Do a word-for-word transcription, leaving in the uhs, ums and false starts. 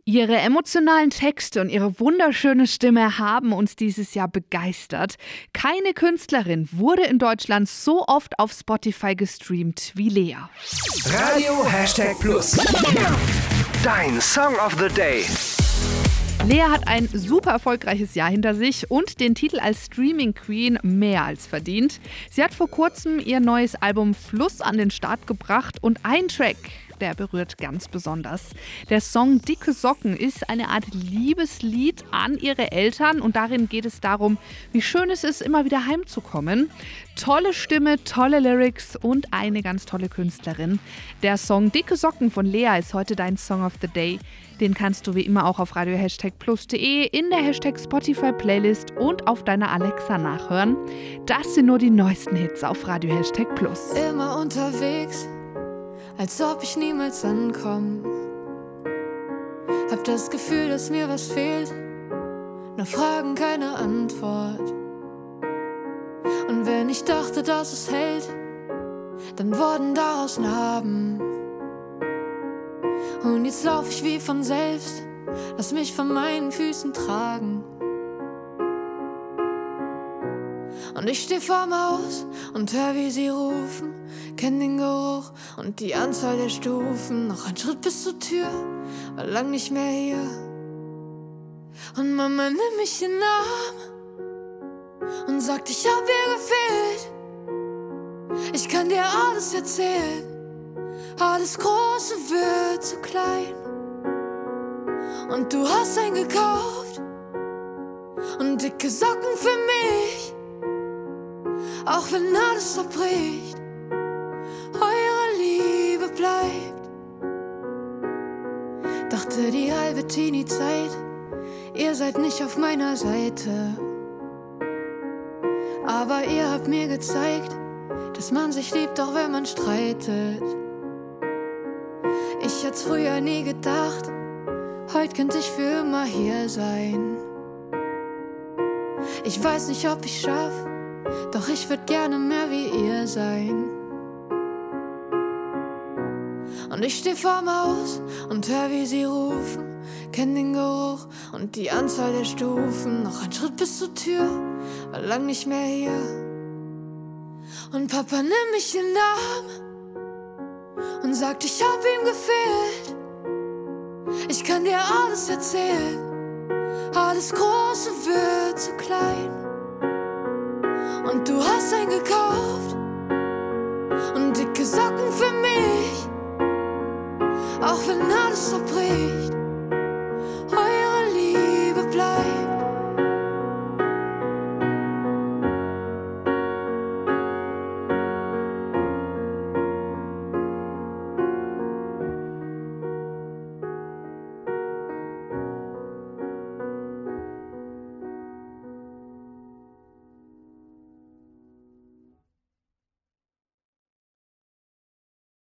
Ihre emotionalen Texte und ihre wunderschöne Stimme haben uns dieses Jahr begeistert. Keine Künstlerin wurde in Deutschland so oft auf Spotify gestreamt wie Lea. Radio Hashtag Plus. Dein Song of the Day. Lea hat ein super erfolgreiches Jahr hinter sich und den Titel als Streaming Queen mehr als verdient. Sie hat vor kurzem ihr neues Album Fluss an den Start gebracht und ein Track, der berührt ganz besonders. Der Song Dicke Socken ist eine Art Liebeslied an ihre Eltern und darin geht es darum, wie schön es ist, immer wieder heimzukommen. Tolle Stimme, tolle Lyrics und eine ganz tolle Künstlerin. Der Song Dicke Socken von Lea ist heute dein Song of the Day. Den kannst du wie immer auch auf radio hashtag plus punkt de, in der Hashtag Spotify Playlist und auf deiner Alexa nachhören. Das sind nur die neuesten Hits auf Radio Hashtag Plus. Immer unterwegs, als ob ich niemals ankomme. Hab das Gefühl, dass mir was fehlt, nur Fragen, keine Antwort. Und wenn ich dachte, dass es hält, dann wurden daraus Narben. Und jetzt lauf ich wie von selbst, lass mich von meinen Füßen tragen. Und ich steh vorm Haus und hör, wie sie rufen, kenn den Geruch und die Anzahl der Stufen. Noch ein Schritt bis zur Tür, war lang nicht mehr hier. Und Mama nimmt mich in den Arm und sagt, ich hab ihr gefehlt. Ich kann dir alles erzählen, alles Große wird zu klein. Und du hast einen gekauft und dicke Socken für mich, auch wenn alles zerbricht, eure Liebe bleibt. Dachte die halbe Teenie-Zeit, ihr seid nicht auf meiner Seite. Aber ihr habt mir gezeigt, dass man sich liebt, auch wenn man streitet. Ich hätt's früher nie gedacht, heute könnte ich für immer hier sein. Ich weiß nicht, ob ich schaff, doch ich würd gerne mehr wie ihr sein. Und ich steh vorm Haus und hör, wie sie rufen, kenn den Geruch und die Anzahl der Stufen. Noch ein Schritt bis zur Tür, war lang nicht mehr hier. Und Papa nimmt mich in den Arm und sagt, ich hab ihm gefehlt. Ich kann dir alles erzählen, alles Große wird zu klein. Und du hast einen gekauft und dicke Socken für mich, auch wenn alles zerbricht,